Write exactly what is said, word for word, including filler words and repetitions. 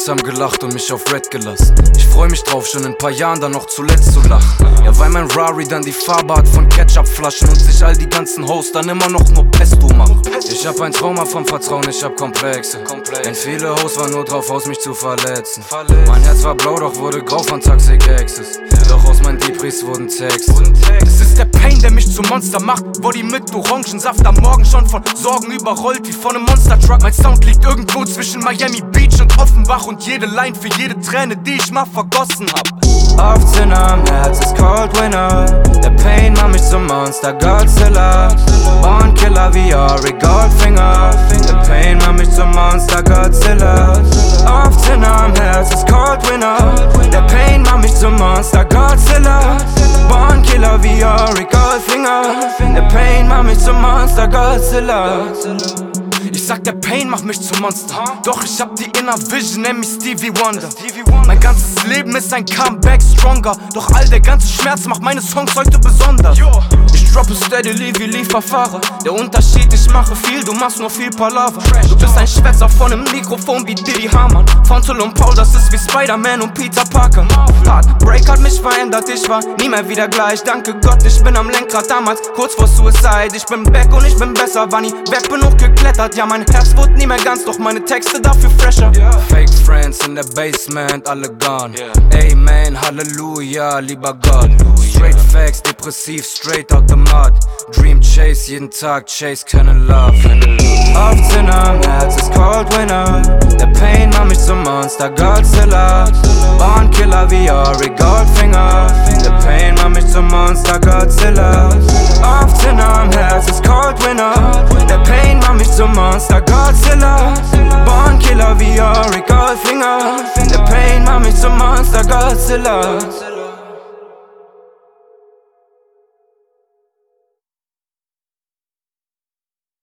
Jungs haben gelacht und mich auf Red gelassen. Ich freu mich drauf, schon in ein paar Jahren dann noch zuletzt zu lachen. Ja, weil mein Rari dann die Farbe hat von Ketchupflaschen und sich all die ganzen Hosts dann immer noch nur Pesto machen. Ich hab ein Trauma vom Vertrauen, ich hab Komplexe. Denn viele Hosts waren nur drauf aus, mich zu verletzen. Mein Herz war blau, doch wurde grau von Toxic Exes. Doch aus meinen Depris wurden Texte. Es ist der Pain, der mich zum Monster macht. Body mit Orangensaft am Morgen schon von Sorgen überrollt wie von einem Monster-Truck. Mein Sound liegt irgendwo zwischen Miami Beach und Offenbach und jede Line für jede Träne, die ich mal vergossen hab. Oft in am Herz ist Cold Winter. Der Pain macht mich zum Monster, Godzilla. Born Killer wie Ori Goldfinger. Der Pain macht mich zum Monster, Godzilla. Oft in am Herz ist Cold Winter. Der Pain macht mich zum Monster, Godzilla. Born Killer wie Ori Goldfinger. Der Pain macht mich zum Monster, Godzilla. Ich sag, der Pain macht mich zum Monster. Doch ich hab die Inner Vision, nenn mich Stevie Wonder. Mein ganzes Leben ist ein Comeback stronger. Doch all der ganze Schmerz macht meine Songs heute besonders. Ich droppe steadily wie Lieferfahrer. Der Unterschied, ich mache viel, du machst nur viel Palaver. Du bist ein Schwätzer von einem Mikrofon wie Diddy Hamann. Fontel und Paul, das ist wie Spider-Man und Peter Parker. Heartbreak hat mich verändert, ich war nie mehr wieder gleich. Danke Gott, ich bin am Lenkrad damals, kurz vor Suicide. Ich bin back und ich bin besser, war nie weg, bin hochgeklettert. Ja, mein Herz wurde nie mehr ganz, doch meine Texte dafür fresher. Fake friends in der Basement, alle gone. Amen, Halleluja, lieber Gott. Straight facts, depressiv, straight out the mud. Dream chase, jeden Tag chase, keine Love. Oft in am Herz ist Cold Winter. Der Pain macht mich zum Monster, Godzilla. Born Killer wie Ori Goldfinger. Der Pain macht mich zum Monster, Godzilla. Oft in am Herz ist Cold Winter. Der Pain macht mich zum Monster, Godzilla. Born Killer wie Ori Goldfinger. Der Pain macht mich zum Monster, Godzilla.